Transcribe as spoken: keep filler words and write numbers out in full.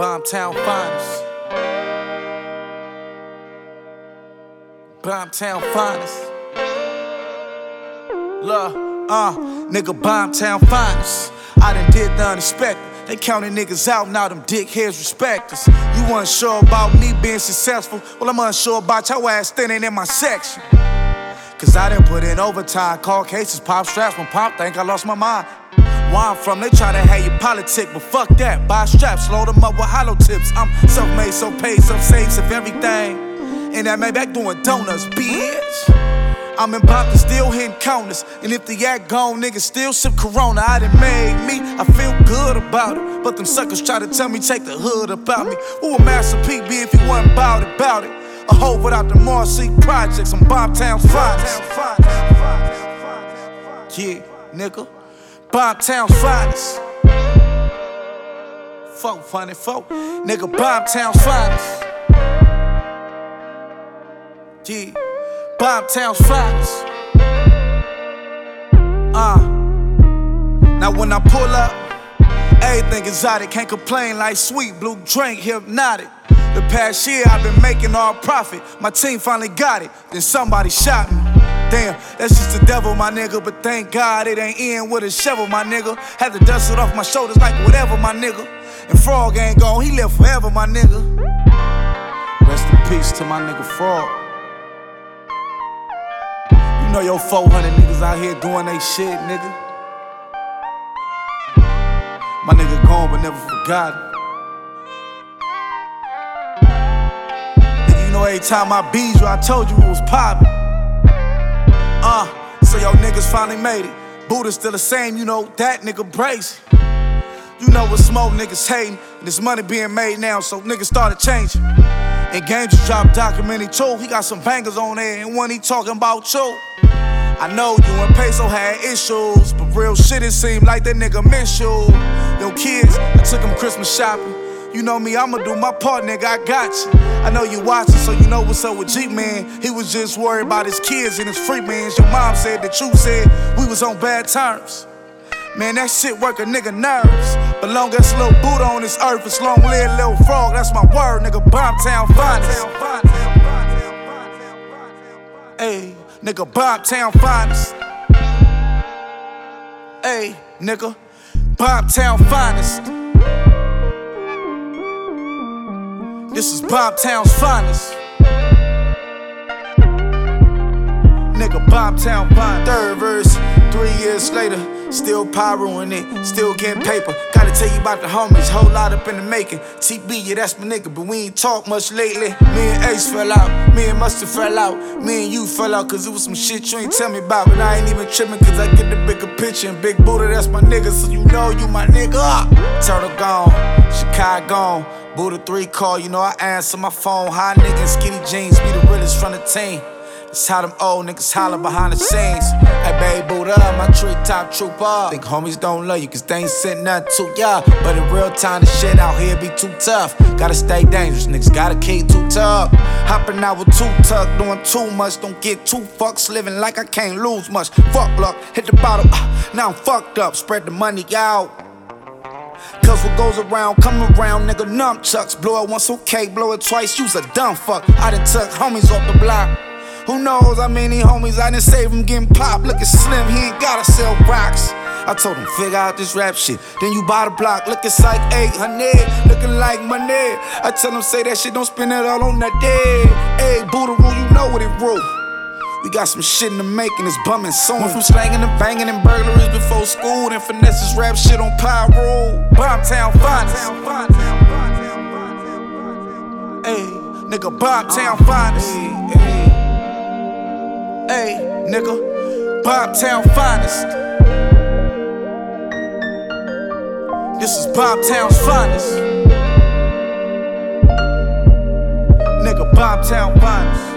Bombtown finest. Bombtown finest. Look, uh, nigga, Bombtown finest. I done did the unexpected. They counted niggas out, now them dickheads respect us. You wasn't sure about me being successful? Well, I'm unsure about your ass standing in my section. Cause I done put in overtime, call cases, pop straps when pop think I lost my mind. Where I'm from, they try to have you politic, but fuck that. Buy straps, load them up with hollow tips. I'm self-made, so paid, so safe, of everything. And that Maybach doing donuts, bitch. I'm in Boston, still hitting counters. And if the act gone, niggas still sip Corona. I done made me, I feel good about it. But them suckers try to tell me, take the hood about me. Who would Master P be if he wasn't bout it, bout it? A hoe without the Marcy projects, I'm Bombtown's finest. Yeah, nigga, Bombtown's finest. Folk, funny folk, nigga, Bombtown's finest. Yeah, Bombtown's finest. Uh, now when I pull up, everything exotic, can't complain like sweet blue drink, hypnotic. The past year I've been making all profit. My team finally got it, then somebody shot me. Damn, that's just the devil, my nigga. But thank God it ain't in with a shovel, my nigga. Had to dust it off my shoulders like whatever, my nigga. And Frog ain't gone, he live forever, my nigga. Rest in peace to my nigga Frog. You know your four hundred niggas out here doing they shit, nigga. My nigga gone but never forgotten. You know, every time I beat you, I told you it was poppin'. Uh, so yo niggas finally made it. Buddha's still the same, you know, that nigga brazy. You know what smoke niggas hating, and this money being made now, so niggas started changing. And Game just dropped documentary too. He got some bangers on there, and one he talking about you. I know you and Peso had issues, but real shit, it seemed like that nigga miss you. Yo kids, I took him Christmas shopping. You know me, I'ma do my part, nigga, I got you. I know you watching, so you know what's up with G-Man. He was just worried about his kids and his free mans. Your mom said that you said we was on bad terms. Man, that shit work a nigga nerves. But long as little Buddha on this earth, it's long live Lil Frog, that's my word, nigga, Bombtown finest. Ayy, nigga, Bombtown finest. Ayy, nigga, Bombtown finest. This is Bombtown's finest. Nigga, Bombtown finest. Third verse, three years later, still pyroing it, still getting paper. Gotta tell you about the homies, whole lot up in the making. T B, yeah, that's my nigga, but we ain't talk much lately. Me and Ace fell out, me and Mustard fell out. Me and you fell out, cause it was some shit you ain't tell me about. But I ain't even tripping, cause I get the bigger picture. And Big Buddha, that's my nigga, so you know you my nigga. Turtle gone, Chicago gone. Buddha three call, you know I answer my phone. High nigga in skinny jeans, be the realest from the team. That's how them old niggas holler behind the scenes. Hey babe, Buddha, my treetop trooper. Think homies don't love you cause they ain't sent nothing to ya. But in real time, the shit out here be too tough. Gotta stay dangerous, niggas gotta keep too tough. Hopping out with too tough, doing too much. Don't get too fucks, living like I can't lose much. Fuck luck, hit the bottle, uh, now I'm fucked up. Spread the money out. Cause what goes around, come around, nigga, nunchucks. Blow it once, okay, blow it twice, you's a dumb fuck. I done took homies off the block. Who knows how many homies I done save him getting popped. Look at Slim, he ain't gotta sell rocks. I told him, figure out this rap shit. Then you buy the block, looking like eight hundred, looking like money. I tell him, say that shit, don't spend it all on that dead. Hey, Buddha rule, you know what it rule. We got some shit in the making, it's bumming soon. Went from slanging and banging and burglaries before school. Then finesses rap shit on pyro. Bombtown finest. Ayy, nigga, Bombtown finest. Ayy, nigga, Bombtown finest. This is Bombtown's finest. Nigga, Bombtown finest.